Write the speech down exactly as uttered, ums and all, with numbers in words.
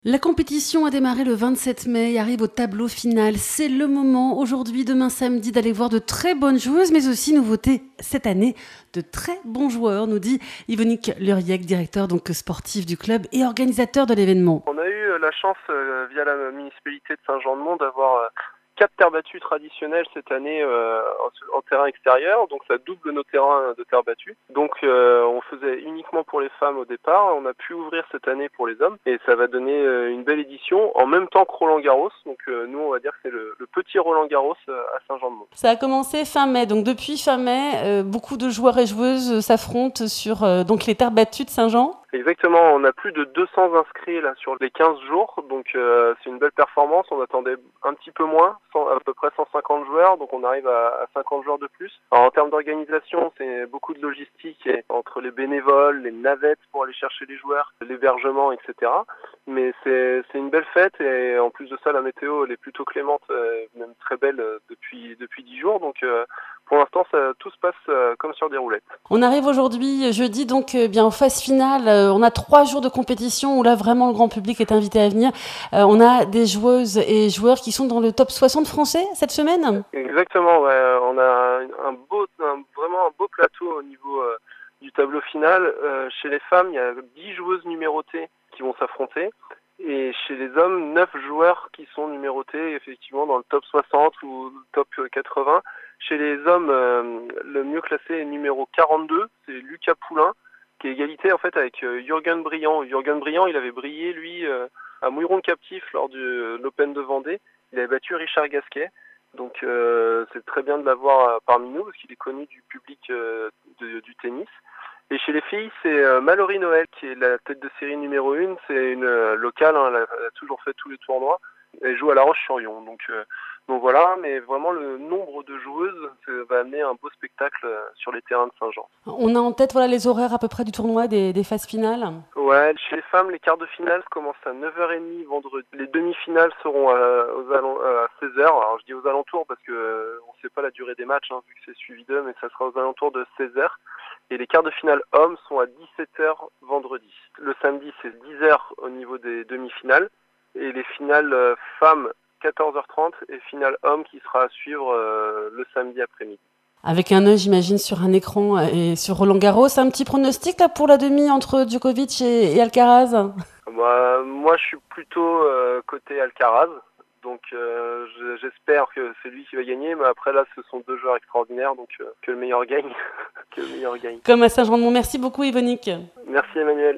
La compétition a démarré le vingt-sept mai et arrive au tableau final. C'est le moment aujourd'hui, demain samedi, d'aller voir de très bonnes joueuses, mais aussi nouveauté cette année, de très bons joueurs, nous dit Yvonique Luriec, directeur donc sportif du club et organisateur de l'événement. On a eu la chance, euh, via la municipalité de Saint-Jean-de-Mont, d'avoir euh, quatre terres battues traditionnelles cette année euh, en, en terrain extérieur, donc ça double nos terrains de terre battue. Donc euh, on faisait uniquement pour les femmes au départ, on a pu ouvrir cette année pour les hommes et ça va donner euh, une belle édition en même temps que Roland-Garros. Donc euh, nous on va dire que c'est le, le petit Roland-Garros euh, à Saint-Jean-de-Mont. Ça a commencé fin mai, donc depuis fin mai, euh, beaucoup de joueurs et joueuses s'affrontent sur euh, donc les terres battues de Saint-Jean. Exactement, on a plus de deux cents inscrits là sur les quinze jours, donc euh, c'est une belle performance. On attendait un petit peu moins, cent, à peu près cent cinquante joueurs, donc on arrive à, à cinquante joueurs de plus. Alors, en termes d'organisation, c'est beaucoup de logistique et, entre les bénévoles, les navettes pour aller chercher les joueurs, l'hébergement, et cetera. Mais c'est, c'est une belle fête et en plus de ça, la météo elle est plutôt clémente, euh, même très belle euh, depuis depuis dix jours. Donc euh, pour l'instant, ça, tout se passe euh, comme sur des roulettes. On arrive aujourd'hui, jeudi, donc euh, bien en phase finale. Euh, on a trois jours de compétition où là vraiment le grand public est invité à venir. Euh, on a des joueuses et joueurs qui sont dans le top soixante français cette semaine. Exactement, ouais. On a un beau, un, vraiment un beau plateau au niveau euh, du tableau final. Euh, chez les femmes, il y a dix joueuses numérotées qui vont s'affronter. Et chez les hommes, neuf joueurs qui sont numérotés effectivement dans le top soixante ou le top quatre-vingts. Chez les hommes, euh, le mieux classé est numéro quarante-deux, c'est Lucas Poulain, qui est égalité en fait avec euh, Jürgen Briand. Jürgen Briand, il avait brillé lui euh, à Mouilleron Captif lors de euh, l'Open de Vendée. Il avait battu Richard Gasquet. Donc euh, c'est très bien de l'avoir euh, parmi nous parce qu'il est connu du public euh, de, du tennis. Et chez les filles, c'est euh, Mallory Noël qui est la tête de série numéro une. C'est une euh, locale, hein, elle, a, elle a toujours fait tous les tournois. Elle joue à La Roche-sur-Yon. Donc, euh, donc voilà, mais vraiment le nombre de joueuses euh, va amener un beau spectacle euh, sur les terrains de Saint-Jean. On a en tête voilà les horaires à peu près du tournoi, des, des phases finales. Ouais, chez les femmes, les quarts de finale commencent à neuf heures trente vendredi. Les demi-finales seront à, aux alent- à seize heures. Alors je dis aux alentours parce que euh, on ne sait pas la durée des matchs, hein, vu que c'est suivi d'eux, mais ça sera aux alentours de seize heures. Et les quarts de finale hommes sont à dix-sept heures vendredi. Le samedi, c'est dix heures au niveau des demi-finales. Et les finales euh, femmes, quatorze heures trente. Et finale hommes qui sera à suivre euh, le samedi après-midi. Avec un œil, j'imagine, sur un écran et sur Roland-Garros. Un petit pronostic là, pour la demi entre Djokovic et, et Alcaraz? Moi, moi, je suis plutôt euh, côté Alcaraz. Donc euh, j'espère que c'est lui qui va gagner, mais après là ce sont deux joueurs extraordinaires, donc euh, que le meilleur gagne, que le meilleur gagne. Comme à Saint-Jean-de-Mont. Merci beaucoup Yvonique. Merci Emmanuel.